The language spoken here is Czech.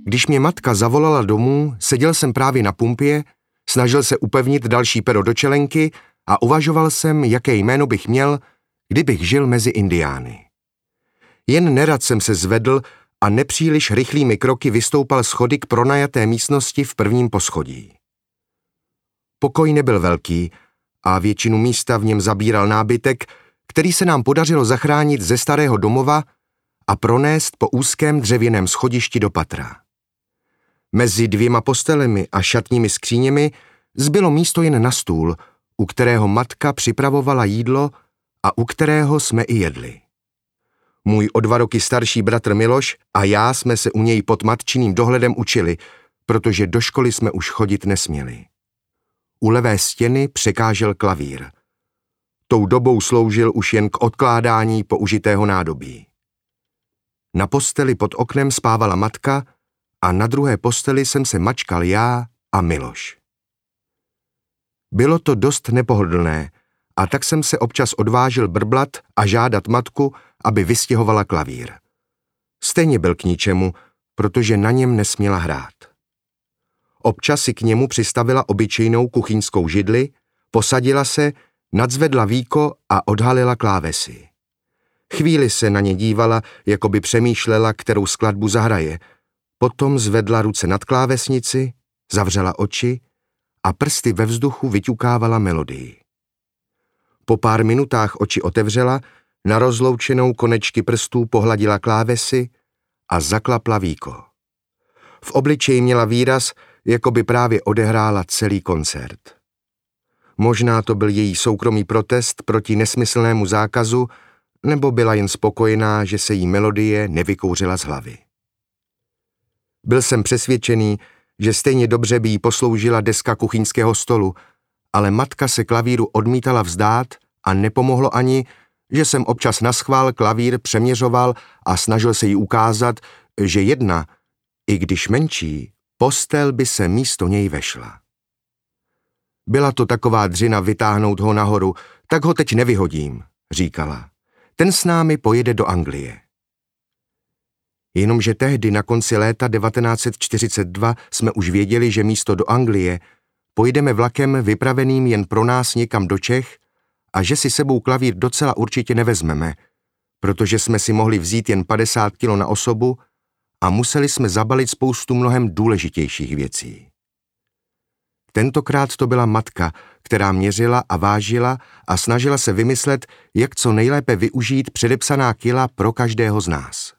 Když mě matka zavolala domů, seděl jsem právě na pumpě, snažil se upevnit další pero do čelenky a uvažoval jsem, jaké jméno bych měl, kdybych žil mezi indiány. Jen nerad jsem se zvedl a nepříliš rychlými kroky vystoupal schody k pronajaté místnosti v prvním poschodí. Pokoj nebyl velký a většinu místa v něm zabíral nábytek, který se nám podařilo zachránit ze starého domova a pronést po úzkém dřevěném schodišti do patra. Mezi 2 postelemi a šatními skříněmi zbylo místo jen na stůl, u kterého matka připravovala jídlo a u kterého jsme i jedli. Můj o 2 roky starší bratr Miloš a já jsme se u něj pod matčiným dohledem učili, protože do školy jsme už chodit nesměli. U levé stěny překážel klavír. Tou dobou sloužil už jen k odkládání použitého nádobí. Na posteli pod oknem spávala matka a na druhé posteli jsem se mačkal já a Miloš. Bylo to dost nepohodlné a tak jsem se občas odvážil brblat a žádat matku, aby vystěhovala klavír. Stejně byl k ničemu, protože na něm nesměla hrát. Občas si k němu přistavila obyčejnou kuchyňskou židli, posadila se, nadzvedla víko a odhalila klávesy. Chvíli se na ně dívala, jako by přemýšlela, kterou skladbu zahraje. Potom zvedla ruce nad klávesnici, zavřela oči a prsty ve vzduchu vyťukávala melodii. Po pár minutách oči otevřela, na rozloučenou konečky prstů pohladila klávesy a zaklapla víko. V obličeji měla výraz, jako by právě odehrála celý koncert. Možná to byl její soukromý protest proti nesmyslnému zákazu, nebo byla jen spokojená, že se jí melodie nevykouřila z hlavy. Byl jsem přesvědčený, že stejně dobře by jí posloužila deska kuchyňského stolu, ale matka se klavíru odmítala vzdát a nepomohlo ani, že jsem občas naschvál klavír přeměřoval a snažil se jí ukázat, že jedna, i když menší, postel by se místo něj vešla. Byla to taková dřina vytáhnout ho nahoru, tak ho teď nevyhodím, říkala. Ten s námi pojede do Anglie. Jenomže tehdy na konci léta 1942 jsme už věděli, že místo do Anglie pojedeme vlakem vypraveným jen pro nás někam do Čech a že si sebou klavír docela určitě nevezmeme, protože jsme si mohli vzít jen 50 kilo na osobu a museli jsme zabalit spoustu mnohem důležitějších věcí. Tentokrát to byla matka, která měřila a vážila a snažila se vymyslet, jak co nejlépe využít předepsaná kila pro každého z nás.